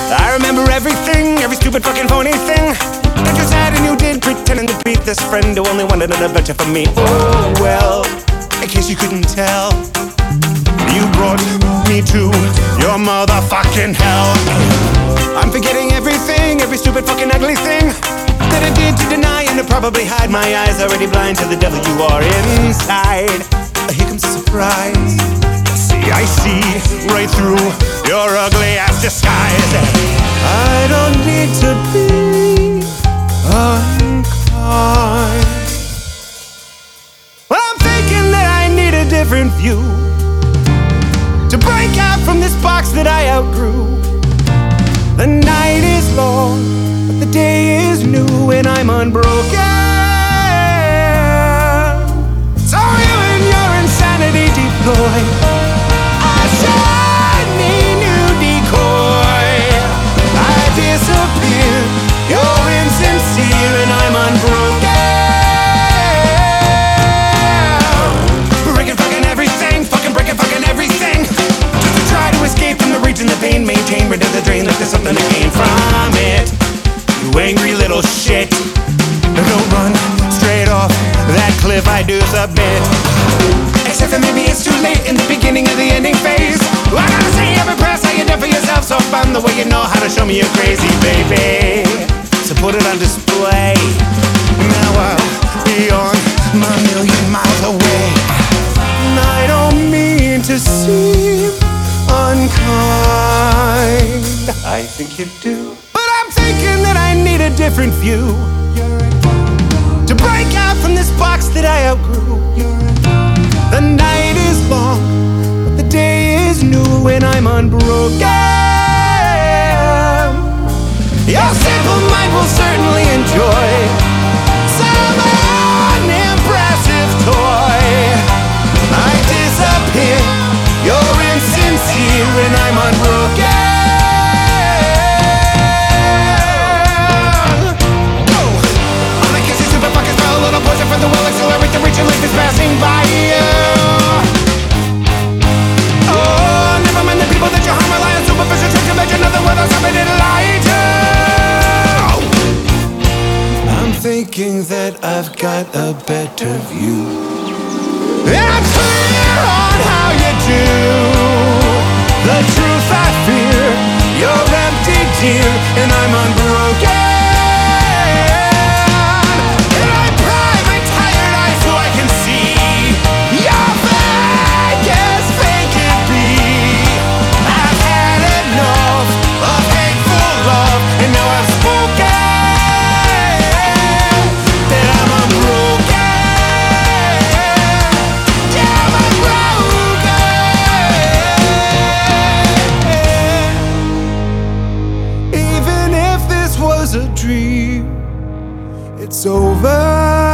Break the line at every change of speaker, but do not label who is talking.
I remember everything, every stupid fucking phony thing that you said and you did, pretending to be this friend who only wanted an adventure from me. Oh well, in case you couldn't tell, you brought me to your motherfucking hell. I'm forgetting everything, every stupid fucking ugly thing that I did to deny and to probably hide my eyes, already blind to the devil you are inside. Here comes a surprise. See, I see right through your ugly ass disguise. I don't need to be unkind. Well, I'm thinking that I need a different view to break out from this box that I outgrew. The night is long, but the day is new, and I'm unbroken. So you and your insanity deploy a shiny new decoy. I disappear, you're insincere, and I'm unbroken. Breaking fucking everything, fucking breaking fucking everything, just to try to escape from the region of pain. Maintain rid of the drain like there's something to gain from it. You angry little shit, don't run straight off that cliff, I do submit. Except that maybe it's too late in the beginning of the ending phase. I gotta say every press how you done for yourself, so fun the way you know how to show me you're crazy, baby. So put it on display. Now I'll be on my million miles away. And I don't mean to seem unkind, I think you do, but I'm thinking that I need a different view to break out from this box that I outgrew. The night is long, but the day is new, and I'm unbroken. Your simple mind will certainly enjoy some unimpressive toy. I disappear, you're insincere, and I'm unbroken. All the kisses, super fuckers, fell a little poison from the well, accelerate reaching life is passing by you. Oh, never mind the people that you harm, rely on superficial tricks to make another world of something to lie to. I'm thinking that I've got a better view. I'm clear on how you do. The truth I fear, you're empty, dear, and I'm unbroken. And I pry my tired eyes so I can see you're fake as fake can be. I've had enough of hateful love, and now I've spoken. That I'm unbroken. Yeah, I'm unbroken. Even if this was a dream, it's over.